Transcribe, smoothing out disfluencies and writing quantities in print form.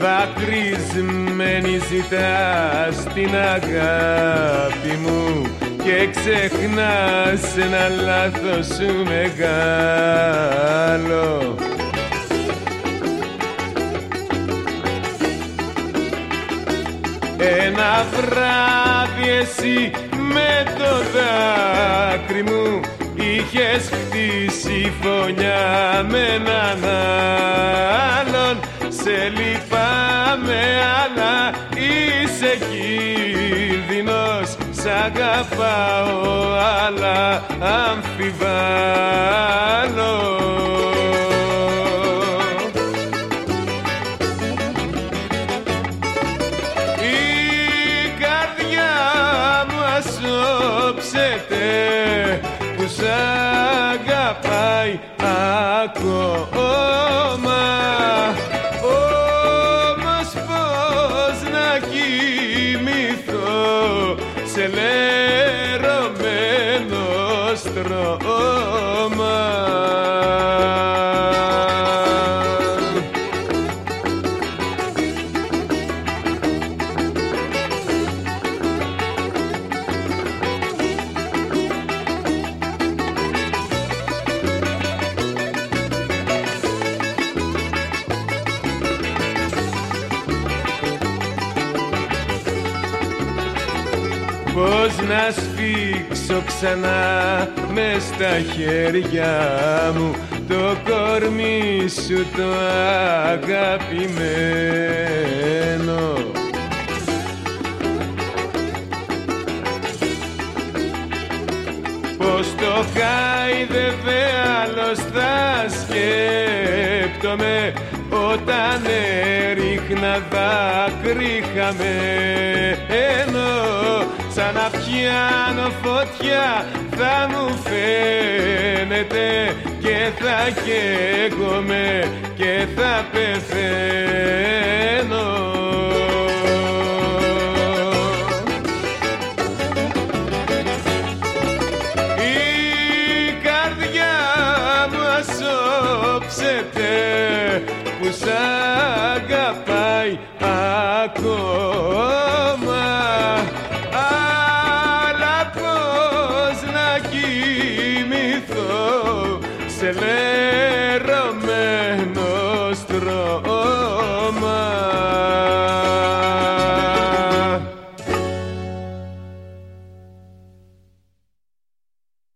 δακρυσμένη ζητάς την αγάπη μου και ξεχνάς ένα λάθος σου μεγάλο. Ένα βράδυ εσύ με το δάκρυ μου είχες χτίσει φωνιά με έναν άλλον. Σε λυπάμαι αλλά είσαι κίνδυνος, σ' αγαπάω αλλά αμφιβάλλω. Που σ' αγαπάει ακόμα, όμως πώς να κοιμηθώ σε λερωμένο στρώμα. Πώς να σφίξω ξανά μες στα χέρια μου το κορμί σου το αγαπημένο. Πώς το χάιδευε άλλος θα σκέπτομαι όταν έριχνα δάκρυ χαμένο. Σαν να πιάνω φωτιά θα μου φαίνεται και θα καίγομαι και θα πεθαίνω. Η καρδιά μου ασώψεται που σ' αγαπάει ακόμα. Σε λερωμένο στρώμα.